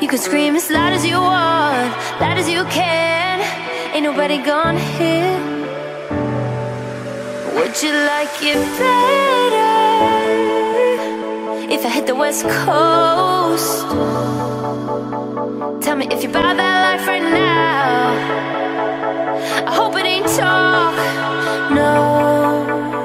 You can scream as loud as you want, loud as you can. Ain't nobody gonna hear. Would you like it better if I hit the West Coast? Tell me if you're about that life right now. I hope it ain't talk, no.